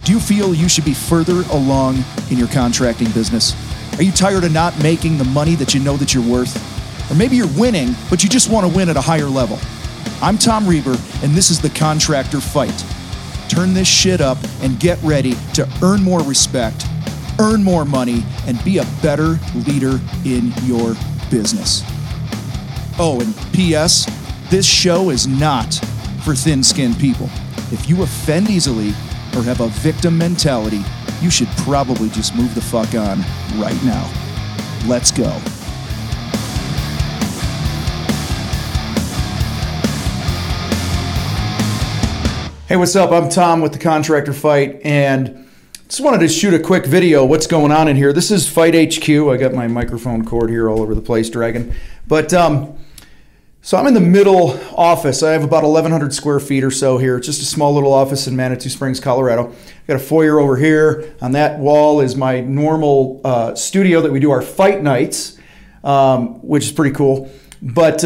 Do you feel you should be further along in your contracting business? Are you tired of not making the money that you know that you're worth? Or maybe you're winning, but you just want to win at a higher level. I'm Tom Reber, and this is the Contractor Fight. Turn this shit up and get ready to earn more respect, earn more money, and be a better leader in your business. Oh, and P.S., this show is not for thin-skinned people. If you offend easily or have a victim mentality, you should probably just move the fuck on right now. Let's go. Hey, what's up? I'm Tom with the Contractor Fight, and just wanted to shoot a quick video. What's going on in here? This is Fight HQ. I got my microphone cord here all over the place, dragging. But so I'm in the middle office. I have about 1,100 square feet or so here. It's just a small little office in Manitou Springs, Colorado. Got a foyer over here. On that wall is my normal studio that we do our fight nights, which is pretty cool. But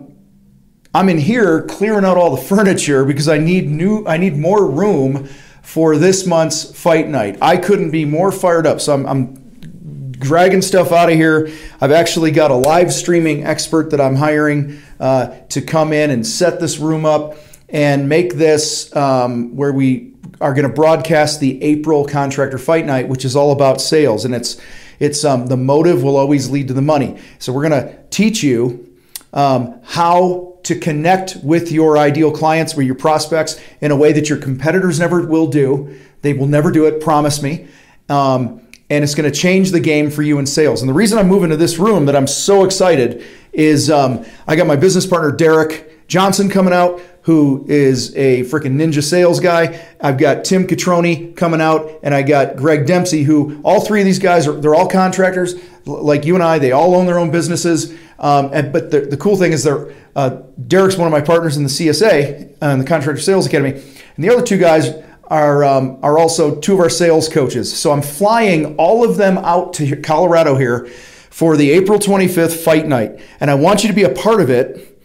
I'm in here clearing out all the furniture because I need more room for this month's fight night. I couldn't be more fired up. So I'm dragging stuff out of here. I've actually got a live streaming expert that I'm hiring to come in and set this room up and make this where we are going to broadcast the April Contractor Fight Night, which is all about sales. And it's the motive will always lead to the money. So we're going to teach you how to connect with your ideal clients, with your prospects, in a way that your competitors never will do. They will never do it, promise me. And it's going to change the game for you in sales. And the reason I'm moving to this room that I'm so excited is I got my business partner, Derek Johnson, coming out, who is a freaking ninja sales guy. I've got Tim Catroni coming out, and I got Greg Dempsey, who all three of these guys, they're all contractors like you and I. They all own their own businesses. But the cool thing is Derek's one of my partners in the CSA, the Contractor Sales Academy. And the other two guys are also two of our sales coaches. So I'm flying all of them out to Colorado here for the April 25th fight night. And I want you to be a part of it.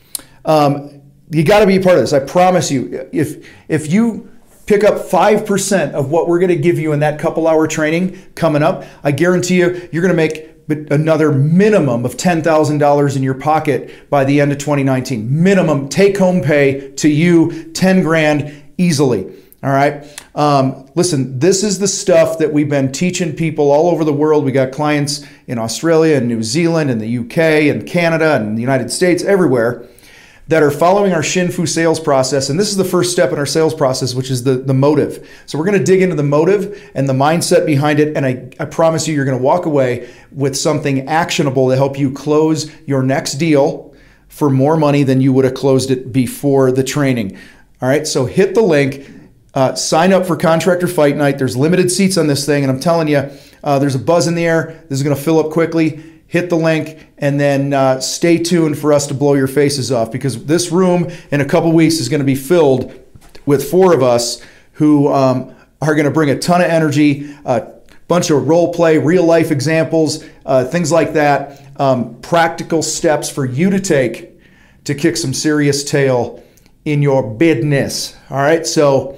You got to be a part of this. I promise you, if you pick up 5% of what we're going to give you in that couple-hour training coming up, I guarantee you're going to make another minimum of $10,000 in your pocket by the end of 2019. Minimum take-home pay to you, 10 grand easily. All right. Listen, this is the stuff that we've been teaching people all over the world. We got clients in Australia and New Zealand and the UK and Canada and the United States, everywhere, that are following our Shinfu sales process. And this is the first step in our sales process, which is the motive. So we're going to dig into the motive and the mindset behind it. And I promise you, you're going to walk away with something actionable to help you close your next deal for more money than you would have closed it before the training. All right. So hit the link, sign up for Contractor Fight Night. There's limited seats on this thing. And I'm telling you, there's a buzz in the air. This is going to fill up quickly. Hit the link, and then stay tuned for us to blow your faces off, because this room in a couple weeks is going to be filled with four of us who are going to bring a ton of energy, a bunch of role play, real life examples, things like that, practical steps for you to take to kick some serious tail in your business. All right, so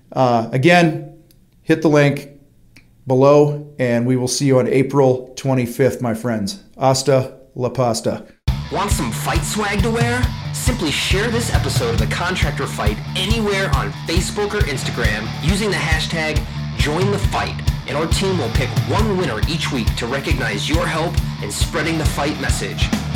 again, hit the link below, and we will see you on April 25th, my friends. Hasta la pasta. Want some fight swag to wear? Simply share this episode of The Contractor Fight anywhere on Facebook or Instagram using the hashtag #JoinTheFight, and our team will pick one winner each week to recognize your help in spreading the fight message.